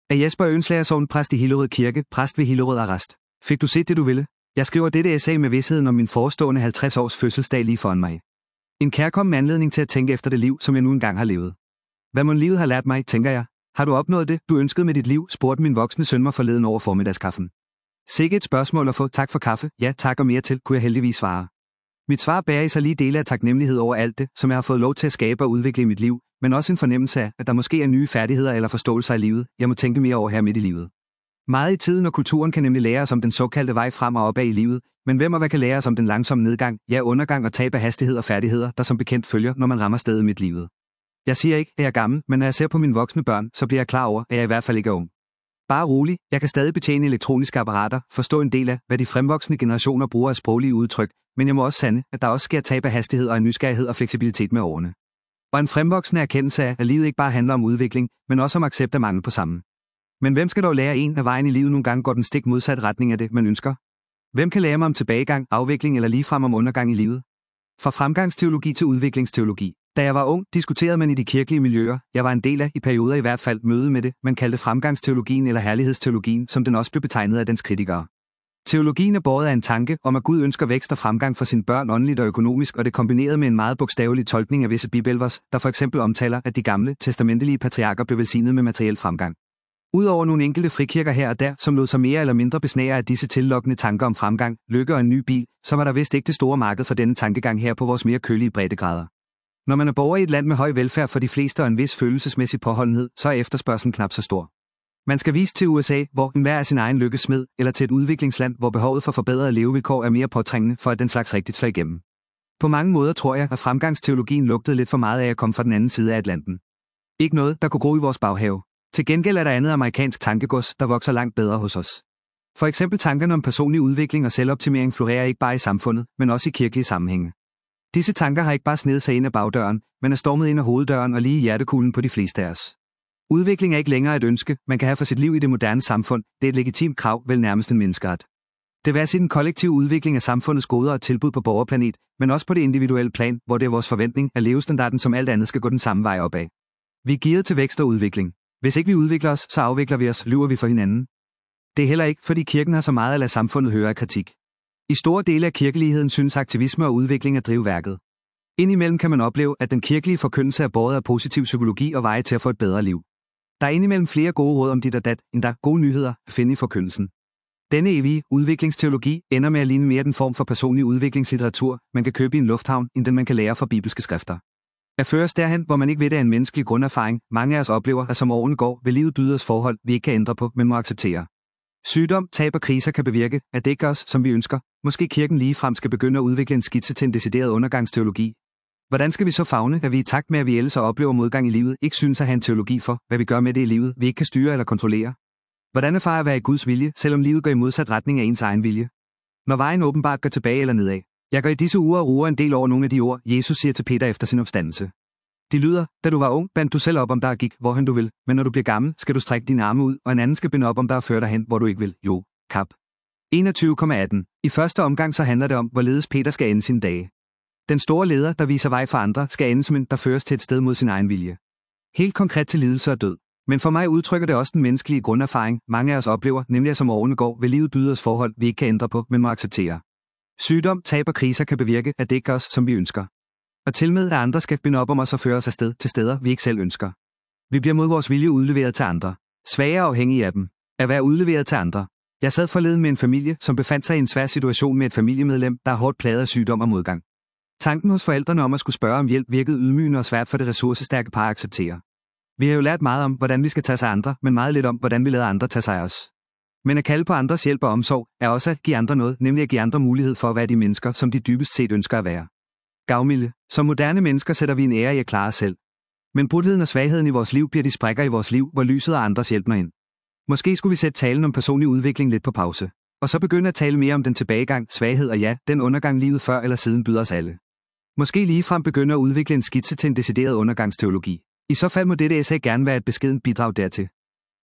Af Jesper Ønslager, sognepræst i Hillerød Kirke, præst ved Hillerød Arrest. Fik du set det, du ville? Jeg skriver dette essay med vidsheden om min forestående 50 års fødselsdag lige foran mig. En kærkommen anledning til at tænke efter det liv, som jeg nu engang har levet. Hvad mon livet har lært mig, tænker jeg. Har du opnået det, du ønskede med dit liv, spurgte min voksne søn mig forleden over formiddagskaffen. Sikke et spørgsmål at få. Tak for kaffe, ja tak og mere til, kunne jeg heldigvis svare. Mit svar bærer i sig lige dele af taknemmelighed over alt det, som jeg har fået lov til at skabe og udvikle i mit liv, men også en fornemmelse af, at der måske er nye færdigheder eller forståelser i livet, jeg må tænke mere over her midt i livet. Meget i tiden og kulturen kan nemlig lære os om den såkaldte vej frem og opad i livet, men hvem og hvad kan lære os om den langsomme nedgang, ja undergang og tab af hastighed og færdigheder, der som bekendt følger, når man rammer stedet midt i livet. Jeg siger ikke, at jeg er gammel, men når jeg ser på mine voksne børn, så bliver jeg klar over, at jeg i hvert fald ikke er ung. Bare rolig, jeg kan stadig betjene elektroniske apparater, forstå en del af, hvad de fremvoksende generationer bruger af sproglige udtryk, men jeg må også sande, at der også sker tab af hastighed og en nysgerrighed og fleksibilitet med årene. Og en fremvoksende erkendelse af, at livet ikke bare handler om udvikling, men også om accept af mangel på samme. Men hvem skal dog lære en, at vejen i livet nogle gange går den stik modsatte retning af det, man ønsker? Hvem kan lære mig om tilbagegang, afvikling eller ligefrem om undergang i livet? Fra fremgangsteologi til udviklingsteologi. Da jeg var ung, diskuterede man i de kirkelige miljøer, jeg var en del af, i perioder i hvert fald, møde med det, man kaldte fremgangsteologien eller herlighedsteologien, som den også blev betegnet af dens kritikere. Teologien er båret af en tanke om, at Gud ønsker vækst og fremgang for sine børn åndeligt og økonomisk, og det kombineret med en meget bogstavelig tolkning af visse bibelvers, der for eksempel omtaler, at de gamle, testamentlige patriarker blev velsignet med materiel fremgang. Udover nogle enkelte frikirker her og der, som lod sig mere eller mindre besnære af disse tillokkende tanker om fremgang, lykke og en ny bil, så var der vist ikke det store marked for denne tankegang her på vores mere kølige breddegrader. Når man er borger i et land med høj velfærd for de fleste og en vis følelsesmæssig påholdenhed, så er efterspørgslen knap så stor. Man skal vise til USA, hvor enhver er sin egen lykkes smed, eller til et udviklingsland, hvor behovet for forbedrede levevilkår er mere påtrængende for at den slags rigtigt slår igennem. På mange måder tror jeg, at fremgangsteologien lugtede lidt for meget af at komme fra den anden side af Atlanten. Ikke noget, der kunne gro i vores baghave. Til gengæld er der andet amerikansk tankegods, der vokser langt bedre hos os. For eksempel tankerne om personlig udvikling og selvoptimering florerer ikke bare i samfundet, men også i kirkelige sammenhænge. Disse tanker har ikke bare snedet sig ind ad bagdøren, men er stormet ind ad hoveddøren og lige i hjertekuglen på de fleste af os. Udvikling er ikke længere et ønske, man kan have for sit liv i det moderne samfund, det er et legitimt krav, vel nærmest en menneskeret. Det vil sige den kollektive udvikling af samfundets goder og tilbud på borgerplanet, men også på det individuelle plan, hvor det er vores forventning, at levestandarden som alt andet skal gå den samme vej opad. Vi er gearet til vækst og udvikling. Hvis ikke vi udvikler os, så afvikler vi os, lyver vi for hinanden. Det er heller ikke, fordi kirken har så meget at lade samfundet høre af kritik. I store dele af kirkeligheden synes aktivisme og udvikling at drive værket. Indimellem kan man opleve, at den kirkelige forkyndelse er båret af positiv psykologi og veje til at få et bedre liv. Der er indimellem flere gode råd om dit og dat, end der er gode nyheder at finde i forkyndelsen. Denne evige udviklingsteologi ender med at ligne mere den form for personlig udviklingslitteratur, man kan købe i en lufthavn, end den man kan lære fra bibelske skrifter. At føres derhen, hvor man ikke ved det er en menneskelig grunderfaring, mange af os oplever, at som årene går, vil livet byde os forhold, vi ikke kan ændre på, men må acceptere. Sygdom, tab og kriser kan bevirke, at det ikke gør os, som vi ønsker. Måske kirken ligefrem skal begynde at udvikle en skitse til en decideret undergangsteologi. Hvordan skal vi så favne, at vi i takt med, at vi ellers oplever modgang i livet, ikke synes at have en teologi for, hvad vi gør med det i livet, vi ikke kan styre eller kontrollere? Hvordan erfare at være i Guds vilje, selvom livet går i modsat retning af ens egen vilje? Når vejen åbenbart går tilbage eller nedad. Jeg går i disse uger og ruer en del over nogle af de ord, Jesus siger til Peter efter sin opstandelse. De lyder, da du var ung, bandt du selv op om der gik, hvorhen du vil, men når du bliver gammel, skal du strække dine arme ud, og en anden skal binde op om der og føre dig hen, hvor du ikke vil. Jo, kap. 21,18. I første omgang så handler det om, hvorledes Peter skal ende sine dage. Den store leder, der viser vej for andre, skal ende som en, der føres til et sted mod sin egen vilje. Helt konkret til lidelse og død. Men for mig udtrykker det også den menneskelige grunderfaring, mange af os oplever, nemlig at som årene går, vil livet byde os forhold, vi ikke kan ændre på, men må acceptere. Sygdom, tab og kriser kan bevirke, at det ikke gør os, som vi ønsker. Og tilmed at andre skal binde op om os og føre os afsted til steder, vi ikke selv ønsker. Vi bliver mod vores vilje udleveret til andre. Svage og afhængige af dem. At være udleveret til andre. Jeg sad forleden med en familie, som befandt sig i en svær situation med et familiemedlem, der er hårdt plaget af sygdom og modgang. Tanken hos forældrene om at skulle spørge om hjælp virkede ydmygende og svært for det ressourcestærke par at acceptere. Vi har jo lært meget om, hvordan vi skal tage sig andre, men meget lidt om, hvordan vi lader andre tage sig af os. Men at kalde på andres hjælp og omsorg, er også at give andre noget, nemlig at give andre mulighed for at være de mennesker, som de dybest set ønsker at være. Gavmilde. Som moderne mennesker sætter vi en ære i at klare os selv. Men brudheden og svagheden i vores liv bliver de sprækker i vores liv, hvor lyset og andres hjælp når ind. Måske skulle vi sætte talen om personlig udvikling lidt på pause. Og så begynde at tale mere om den tilbagegang, svaghed og ja, den undergang livet før eller siden byder os alle. Måske ligefrem begynde at udvikle en skitse til en decideret undergangsteologi. I så fald må dette essay gerne være et beskedent bidrag dertil.